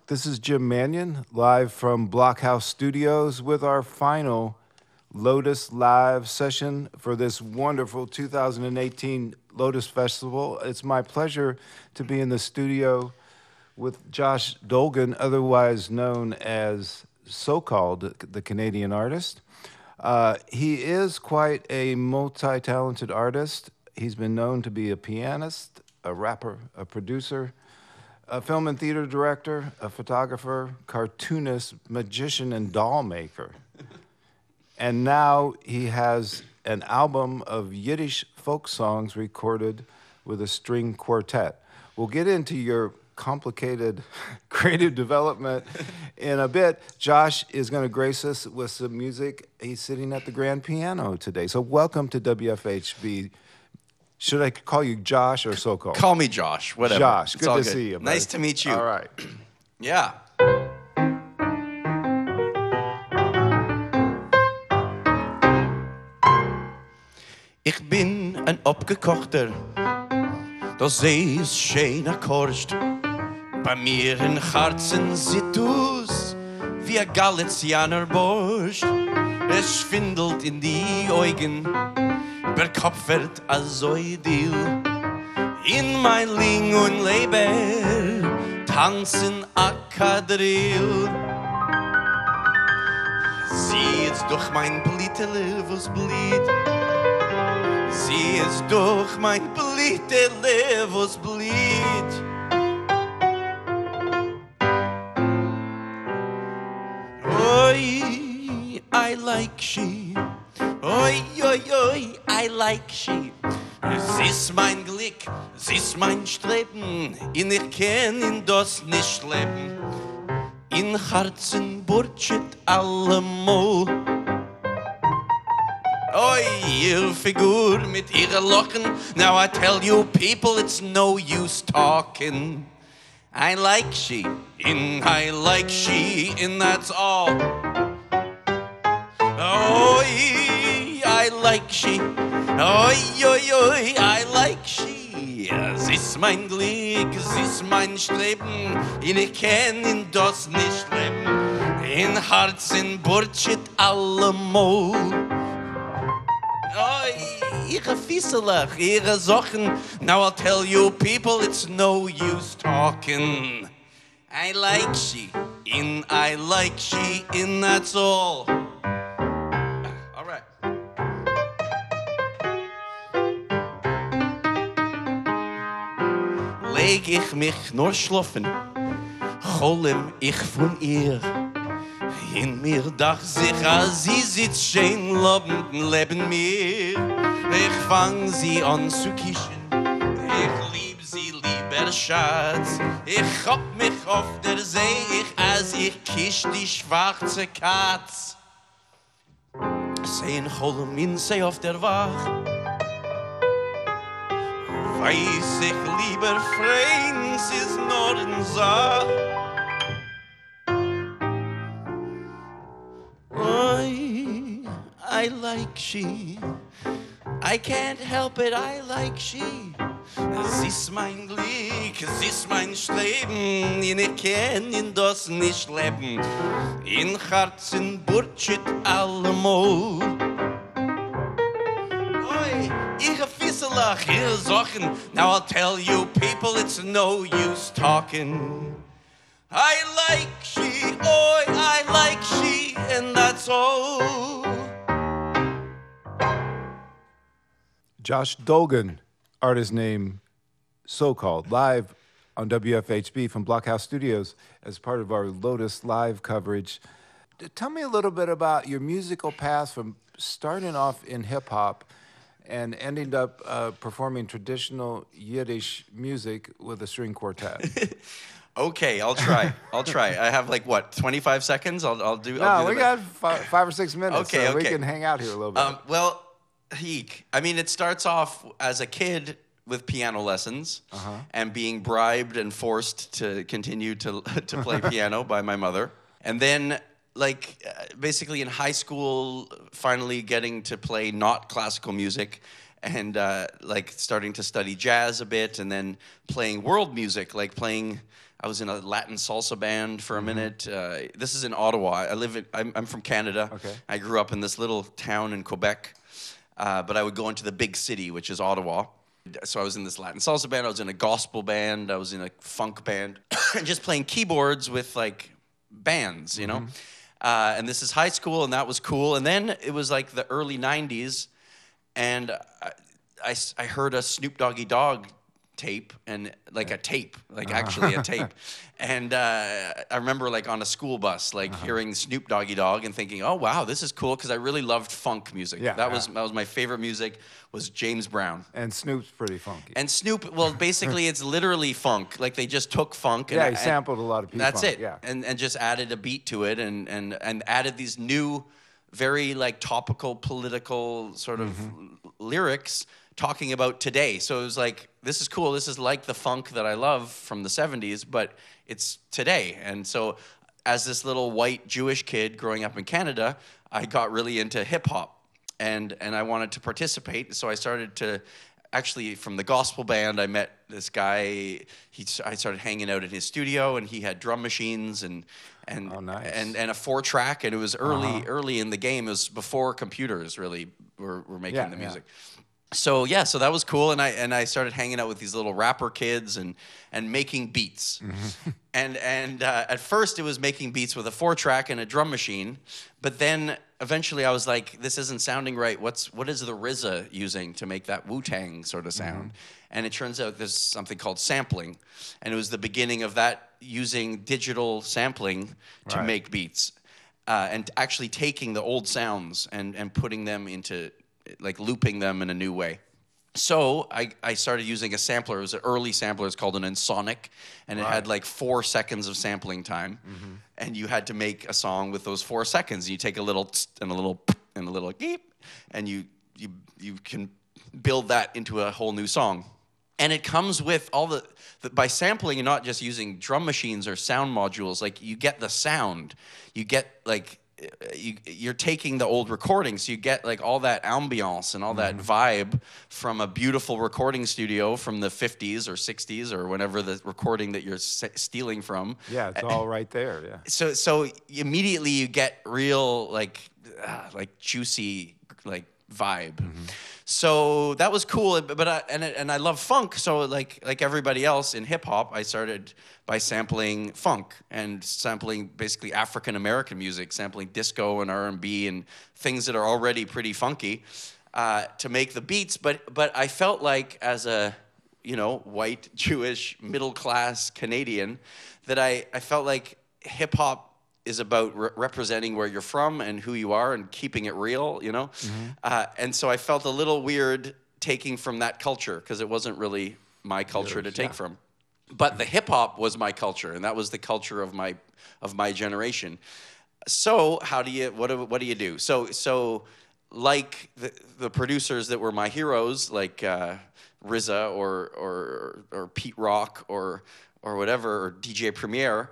This is Jim Mannion, live from Blockhouse Studios with our final Lotus Live session for this wonderful 2018 Lotus Festival. It's my pleasure to be in the studio with Josh Dolgan, otherwise known as So-Called, the Canadian artist. He is quite a multi-talented artist. He's been known to be a pianist, a rapper, a producer, a film and theater director, a photographer, cartoonist, magician, and doll maker. And now he has an album of Yiddish folk songs recorded with a string quartet. We'll get into your complicated creative development in a bit. Josh is going to grace us with some music. He's sitting at the grand piano today. So welcome to WFHB. Should I call you Josh or So-Called? Call me Josh, whatever. Josh, It's good all to see you, buddy. Nice to meet you. All right. Yeah. Ich bin ein abgekochter, das See ist schön erkorscht. Bei mir in Herzen sieht du's wie ein Galizianer Borscht. Es schwindelt in die Augen, der Kopf wird also idil. In mein Ling und Leber tanzen a Quadrille. Sie ist durch mein Blitele, was blieht. Sie ist durch mein Blitele, was blieht. Oi, I like she. Oi, oi, oi, I like she. Sie ist mein Glück, sie ist mein Streben, und ich kann in das nicht leben. In Herzen burtschet allemal. Oi, ihr Figur mit ihrer Locken, now I tell you people it's no use talking. I like she, and that's all. Oi, I like she. Oi, oi, oi, I like she. Sie ist mein Glück, sie ist mein Streben, und ich kann in das nicht leben. In Herzen burtschet allemal. Oi, ihre Fieselach, ihre Sachen, now I'll tell you people it's no use talking. I like she, and that's all. Leg ich mich nur schlafen, cholem ich von ihr. In mir dach sich, als sie sitzt schön lobend neben mir. Ich fang sie an zu kischen, ich lieb sie lieber Schatz. Ich hock mich auf der See, als ich kisch die schwarze Katz. Sehn cholem in sie auf der Wach. Weiß ich lieber Freins ist nur in Sache. I like she. I can't help it, I like she. Sie ist mein Glück, sie ist mein Streben, und ich kann in das nicht leben. In Herzen burtschet allemal. Ihre Fieselach, ihre Sachen, now I'll tell you people it's no use talking. I like she, oi, I like she, and that's all. Josh Dolgan, artist name So-Called, live on WFHB from Blockhouse Studios as part of our Lotus Live coverage. Tell me a little bit about your musical path from starting off in hip-hop and ending up performing traditional Yiddish music with a string quartet. Okay, I'll try. I have 25 seconds? I'll do. No, we got 5 or 6 minutes, okay, so we can hang out here a little bit. Well, it starts off as a kid with piano lessons and being bribed and forced to continue to play piano by my mother. And then basically in high school, finally getting to play not classical music and starting to study jazz a bit, and then playing world music, playing I was in a Latin salsa band for a minute. This is in Ottawa. I'm from Canada. Okay. I grew up in this little town in Quebec, but I would go into the big city, which is Ottawa. So I was in this Latin salsa band. I was in a gospel band. I was in a funk band, and just playing keyboards with like bands, you know. And this is high school, and that was cool. And then it was like the early '90s, and I heard a Snoop Doggy Dogg tape, and like a tape, like actually a tape. And I remember like on a school bus, like hearing Snoop Doggy Dogg and thinking, oh wow, this is cool, because I really loved funk music. Yeah, that was my favorite music, was James Brown. And Snoop's pretty funky. And Snoop, well, basically it's literally funk. Like they just took funk and he sampled a lot of P-Funk. That's it. Yeah. And just added a beat to it and added these new, very like topical, political sort of lyrics talking about today. So it was like, this is cool. This is like the funk that I love from the 70s, but it's today. And so as this little white Jewish kid growing up in Canada, I got really into hip hop, and I wanted to participate. So I started to, actually from the gospel band, I met this guy. I started hanging out in his studio, and he had drum machines and Oh, nice. and a 4-track, and it was early in the game. It was before computers really were making the music. So so that was cool, and I started hanging out with these little rapper kids and making beats. And at first it was making beats with a 4-track and a drum machine, but then eventually I was like, this isn't sounding right. What is the RZA using to make that Wu-Tang sort of sound? And it turns out there's something called sampling, and it was the beginning of that, using digital sampling to make beats, and actually taking the old sounds and putting them into, like, looping them in a new way. So I started using a sampler. It was an early sampler. It's called an Ensoniq, and it had like 4 seconds of sampling time. And you had to make a song with those 4 seconds. You take a little tst and a little p and a little geep, and you can build that into a whole new song. And it comes with all the by sampling, you're not just using drum machines or sound modules. Like, you get the sound. You get like, you're taking the old recordings, so you get like all that ambiance and all that vibe from a beautiful recording studio from the 50s or 60s or whenever the recording that you're stealing from. Yeah, it's all right there. Yeah. So immediately you get real like juicy like vibe. So that was cool, but I love funk. So like everybody else in hip hop, I started by sampling funk and sampling basically African American music, sampling disco and R&B and things that are already pretty funky, to make the beats. But I felt like, as a white Jewish middle class Canadian, that I felt like hip hop is about representing where you're from and who you are and keeping it real, and so I felt a little weird taking from that culture, because it wasn't really my culture to take from. But the hip hop was my culture, and that was the culture of my generation. So what do you do? So like the producers that were my heroes, like RZA or Pete Rock or whatever, or DJ Premier,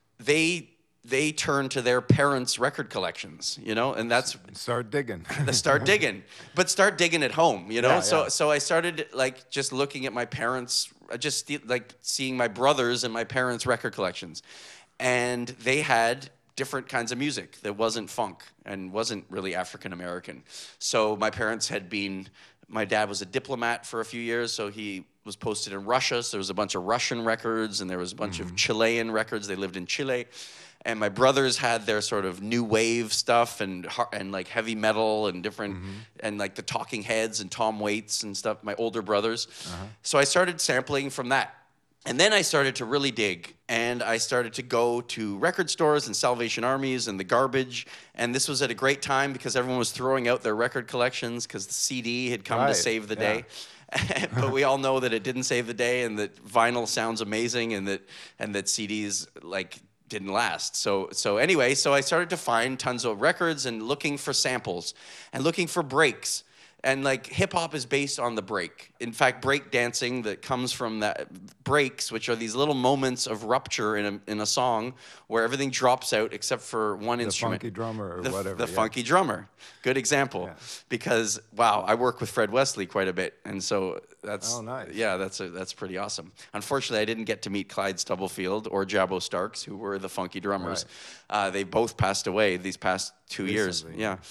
they turn to their parents' record collections, and that's Start digging. start digging, but start digging at home, Yeah, So I started like just looking at my parents, just like seeing my brothers and my parents' record collections, and they had different kinds of music that wasn't funk and wasn't really African American. So my parents my dad was a diplomat for a few years, so he was posted in Russia. So there was a bunch of Russian records, and there was a bunch of Chilean records. They lived in Chile. And my brothers had their sort of new wave stuff and like heavy metal and different, and like the Talking Heads and Tom Waits and stuff, my older brothers. So I started sampling from that. And then I started to really dig, and I started to go to record stores and Salvation Armies and the garbage. And this was at a great time, because everyone was throwing out their record collections, because the CD had come to save the day. But we all know that it didn't save the day, and that vinyl sounds amazing, and that CDs like didn't last. So anyway, I started to find tons of records and looking for samples and looking for breaks. And like hip hop is based on the break. In fact, break dancing that comes from that breaks, which are these little moments of rupture in a song where everything drops out except for one instrument. The funky drummer or whatever. The funky drummer. Good example. Yeah. Because, wow, I work with Fred Wesley quite a bit. And so That's nice. Yeah, that's pretty awesome. Unfortunately, I didn't get to meet Clyde Stubblefield or Jabbo Starks, who were the funky drummers. They both passed away these past 2 years. Recently, Yeah.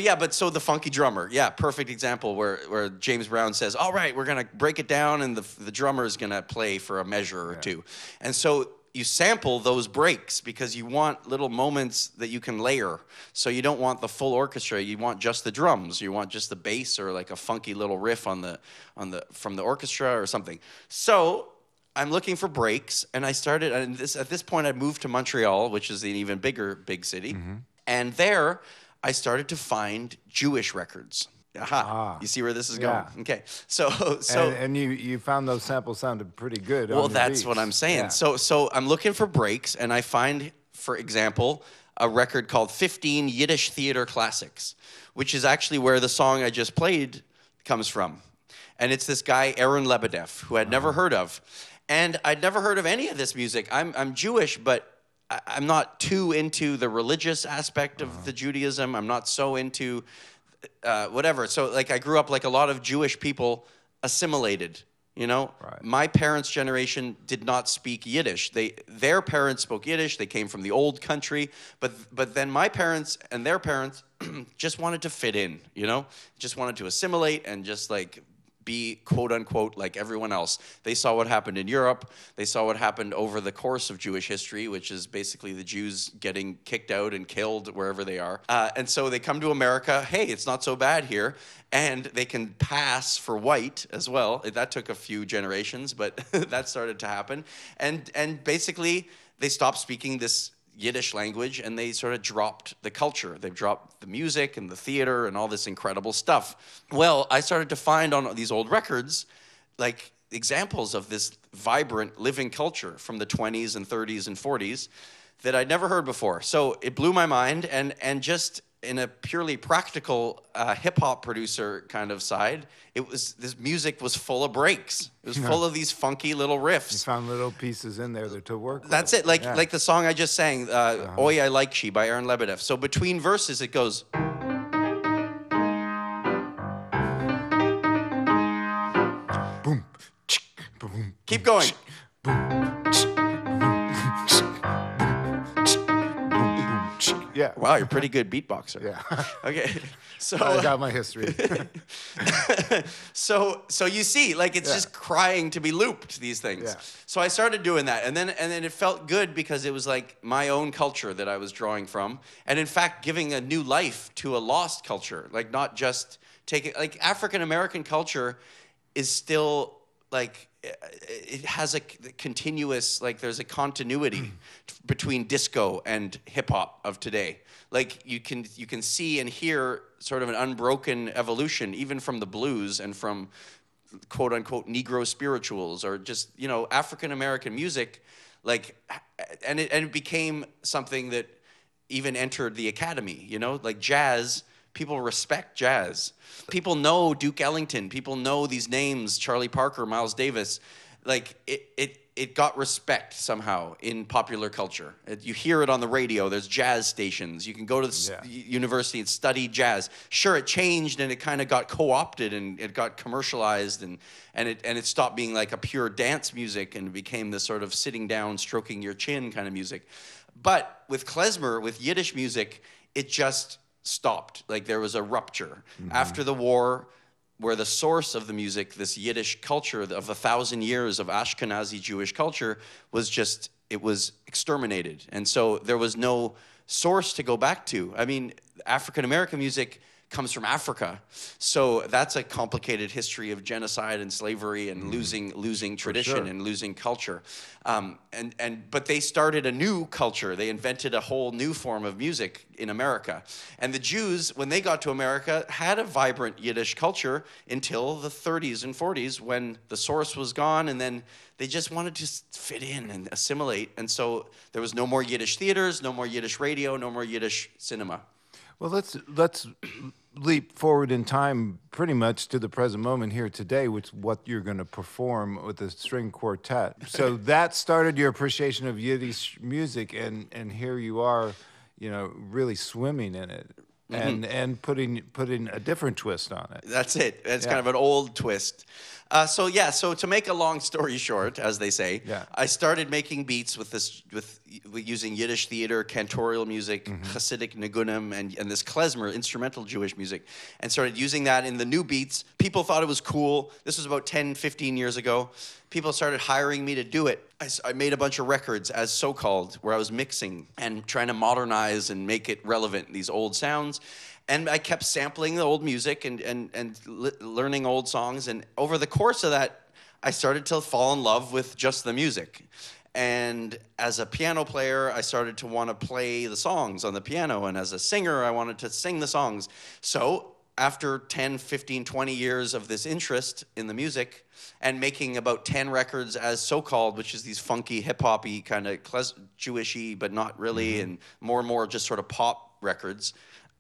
So the funky drummer, perfect example where James Brown says, "All right, we're gonna break it down, and the drummer is gonna play for a measure or two," and so you sample those breaks because you want little moments that you can layer. So you don't want the full orchestra. You want just the drums. You want just the bass or like a funky little riff from the orchestra or something. So I'm looking for breaks, and I started. And at this point, I moved to Montreal, which is an even big city, and there I started to find Jewish records. Aha! You see where this is going? Okay, so and you found those samples sounded pretty good. Well, on the that's beats. what I'm saying. Yeah. So I'm looking for breaks, and I find, for example, a record called 15 Yiddish Theater Classics, which is actually where the song I just played comes from, and it's this guy Aaron Lebedev, who I'd never heard of, and I'd never heard of any of this music. I'm Jewish, but I'm not too into the religious aspect of the Judaism. I'm not so into whatever. So like I grew up like a lot of Jewish people assimilated, you know? Right. My parents' generation did not speak Yiddish. Their parents spoke Yiddish. They came from the old country, but then my parents and their parents just wanted to fit in, you know? Just wanted to assimilate and just like be quote unquote like everyone else. They saw what happened in Europe. They saw what happened over the course of Jewish history, which is basically the Jews getting kicked out and killed wherever they are. And so they come to America. Hey, it's not so bad here. And they can pass for white as well. That took a few generations, but that started to happen. And basically they stopped speaking this Yiddish language, and they sort of dropped the culture. They've dropped the music and the theater and all this incredible stuff. Well, I started to find on these old records, like examples of this vibrant living culture from the 20s and 30s and 40s that I'd never heard before. So it blew my mind, and just in a purely practical hip-hop producer kind of side, this music was full of breaks. It was full of these funky little riffs. You found little pieces in there to work with. That's it, like the song I just sang, Oy I Like She by Aaron Lebedev. So between verses it goes... Boom, chick, boom. Keep going. Yeah. Wow, you're a pretty good beatboxer. Yeah. Okay. So I got my history. so you see, like it's just crying to be looped, these things. Yeah. So I started doing that, and then it felt good because it was like my own culture that I was drawing from, and in fact giving a new life to a lost culture. Like not just taking, like African American culture is still like, it has a continuous, like there's a continuity between disco and hip hop of today. Like you can see and hear sort of an unbroken evolution, even from the blues and from quote unquote Negro spirituals, or just, you know, African American music, like, and it became something that even entered the academy, you know, like jazz. People respect jazz. People know Duke Ellington. People know these names, Charlie Parker, Miles Davis. Like it got respect somehow in popular culture. You hear it on the radio. There's jazz stations. You can go to the university and study jazz. Sure, it changed and it kind of got co-opted and it got commercialized and it stopped being like a pure dance music and became this sort of sitting down, stroking your chin kind of music. But with klezmer, with Yiddish music, it just stopped. Like there was a rupture after the war, where the source of the music, this Yiddish culture of 1,000 years of Ashkenazi Jewish culture, was exterminated. And so there was no source to go back to. I mean, African American music comes from Africa. So that's a complicated history of genocide and slavery and losing tradition and losing culture. But they started a new culture. They invented a whole new form of music in America. And the Jews, when they got to America, had a vibrant Yiddish culture until the 30s and 40s, when the source was gone, and then they just wanted to fit in and assimilate. And so there was no more Yiddish theaters, no more Yiddish radio, no more Yiddish cinema. Well, let's leap forward in time pretty much to the present moment here today, which is what you're going to perform with the string quartet. So that started your appreciation of Yiddish music, and here you are, you know, really swimming in it. and putting a different twist on it. That's it. It's kind of an old twist. So to make a long story short, as they say, I started making beats with using Yiddish theater, cantorial music, Hasidic nigunim, and this klezmer, instrumental Jewish music, and started using that in the new beats. People thought it was cool. This was about 10, 15 years ago. People started hiring me to do it. I made a bunch of records as so-called, where I was mixing and trying to modernize and make it relevant, these old sounds. And I kept sampling the old music and learning old songs. And over the course of that, I started to fall in love with just the music. And as a piano player, I started to want to play the songs on the piano. And as a singer, I wanted to sing the songs. So after 10, 15, 20 years of this interest in the music and making about 10 records as so-called, which is these funky, hip-hop-y, kind of Jewish-y, but not really, and more just sort of pop records,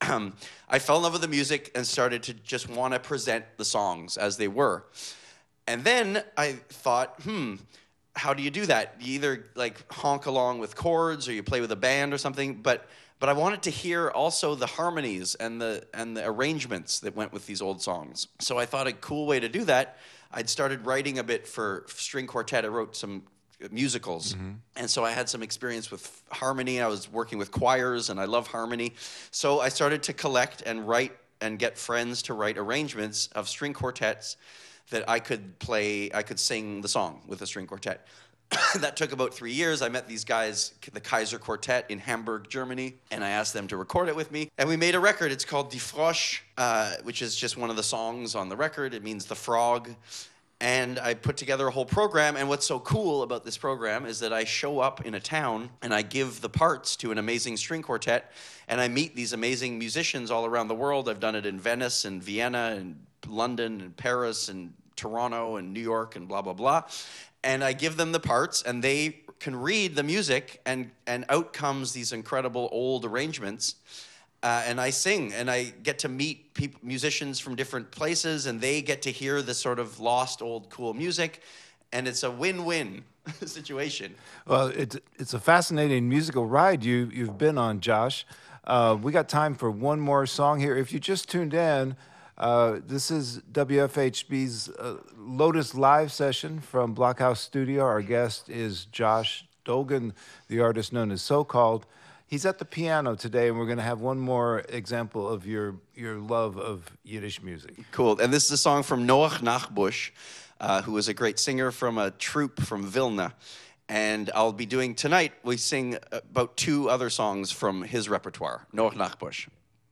I fell in love with the music and started to just want to present the songs as they were. And then I thought, how do you do that? You either like honk along with chords or you play with a band or something, but I wanted to hear also the harmonies and the arrangements that went with these old songs. So I thought a cool way to do that, I'd started writing a bit for string quartet. I wrote some musicals. And so I had some experience with harmony. I was working with choirs and I love harmony. So I started to collect and write and get friends to write arrangements of string quartets that I could sing the song with a string quartet. That took about 3 years. I met these guys, the Kaiser Quartet in Hamburg, Germany, and I asked them to record it with me. And we made a record. It's called Die Frosch, which is just one of the songs on the record. It means the frog. And I put together a whole program, and what's so cool about this program is that I show up in a town, and I give the parts to an amazing string quartet, and I meet these amazing musicians all around the world. I've done it in Venice, and Vienna, and London, and Paris, and Toronto, and New York, and blah, blah, blah. And I give them the parts, and they can read the music, and out comes these incredible old arrangements. And I sing, and I get to meet musicians from different places, and they get to hear this sort of lost, old, cool music, and it's a win-win situation. Well, it's a fascinating musical ride you've been on, Josh. We got time for one more song here. If you just tuned in, this is WFHB's Lotus Live session from Blockhouse Studio. Our guest is Josh Dolgan, the artist known as So-Called. He's at the piano today, and we're going to have one more example of your love of Yiddish music. Cool. And this is a song from Noach Nachbush, who is a great singer from a troupe from Vilna. And I'll be doing tonight, we sing about 2 other songs from his repertoire, Noach Nachbush.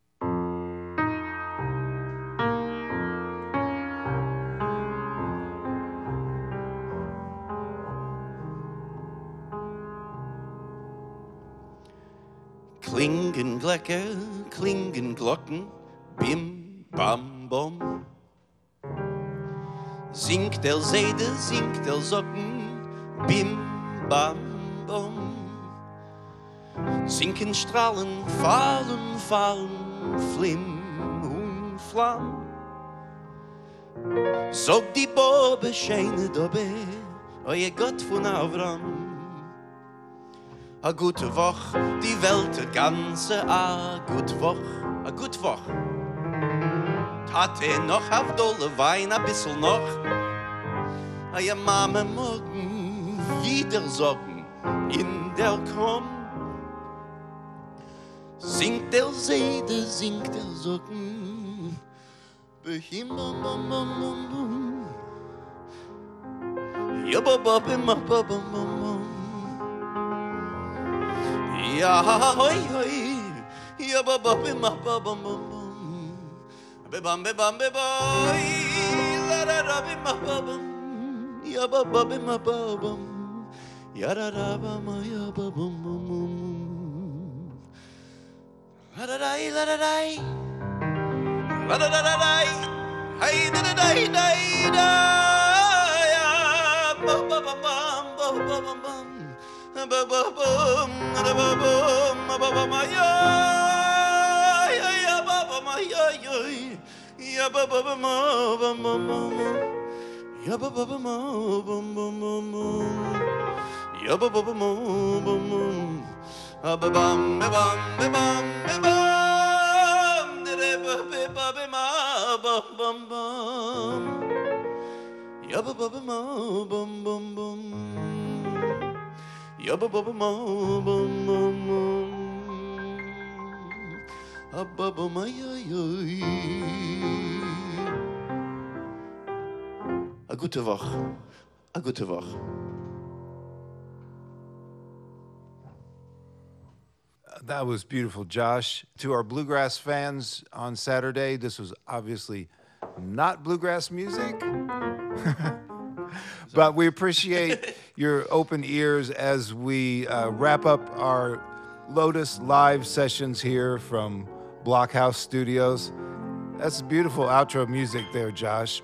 Klingen Glöcke, klingen Glocken, bim, bam, bom. Singt der Seide, singt der Socken, bim, bam, bom. Sinken Strahlen, fallen, fallen, flim und flam. Sog die Bobe, scheine Dobbe, oje Gott von Avram. A gute Woch, die Welt, der ganze, a gute Woch, a gute Woch. Tate noch auf dolle Wein, a bissl noch. A ja Mama morgen wieder sorgen in der Krom. Singt der Seide, singt der Socken. Behim, bam, bam, bam, bam, bam. Ja, bam, bam, bam, bam, bam, bam. Ja, hoi, hoi, ja, ba, ba, bim, ba, ba, bam, bam, bam. Be, bam, be, bam, be, boy, la, da, da, bim, ba, ba, bam. Ja, ba, ba, bim, ba, ba, bam. Ja, da, da, ba, ma, ja, ba, bam, bam, bam. La, da, da, la, da, da. La, da, da, da, da. Hey, da, da, da, da, da. Ja, ba, ba, ba, bam, ba, ba, bam, bam. Ba ba bum, ba ba bum, ba ba ma ya, ya ba ba ma ya ya ba ba ma ba ma ma, ya ba ba ma ba ma ma, ya ba ba ma ba ma, ba bam ba bam ba bam ba bam ba ba ma bum bum bum. Ya ba ba ma bum bum bum. Ya ba ba ma bum bum bum. Ba ba ma ya ya. A gute Woche. A gute Woche. That was beautiful, Josh. To our bluegrass fans on Saturday, this was obviously not bluegrass music, but we appreciate your open ears as we wrap up our Lotus live sessions here from Blockhouse Studios. That's beautiful outro music there, Josh.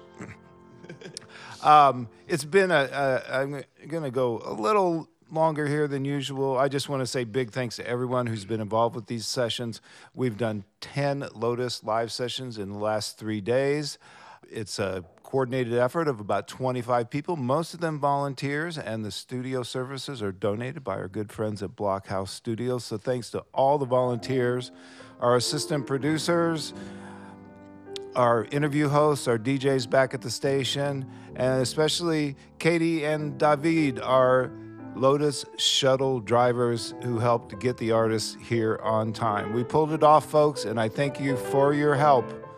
It's been I'm going to go a little longer here than usual. I just want to say big thanks to everyone who's been involved with these sessions. We've done 10 Lotus live sessions in the last 3 days. It's a coordinated effort of about 25 people, most of them volunteers, and the studio services are donated by our good friends at Blockhouse Studios. So thanks to all the volunteers, our assistant producers, our interview hosts, our DJs back at the station, and especially Katie and David, our Lotus shuttle drivers who helped get the artists here on time. We pulled it off, folks, and I thank you for your help.